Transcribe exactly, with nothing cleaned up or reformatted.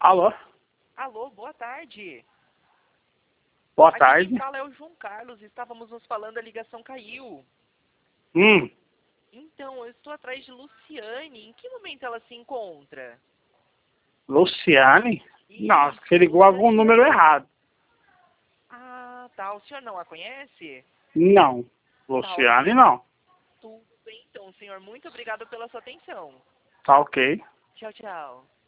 Alô? Alô, boa tarde. Boa Aqui tarde. quem fala é o João Carlos, estávamos nos falando, a ligação caiu. Hum, Então, eu estou atrás de Luciane, em que momento ela se encontra? Luciane? Nossa, Isso, você ligou algum Luciane. número errado. Ah, tá, o senhor não a conhece? Não. Tá ok, Luciane não. tudo bem então, senhor, muito obrigado pela sua atenção. Tá ok. Tchau, tchau.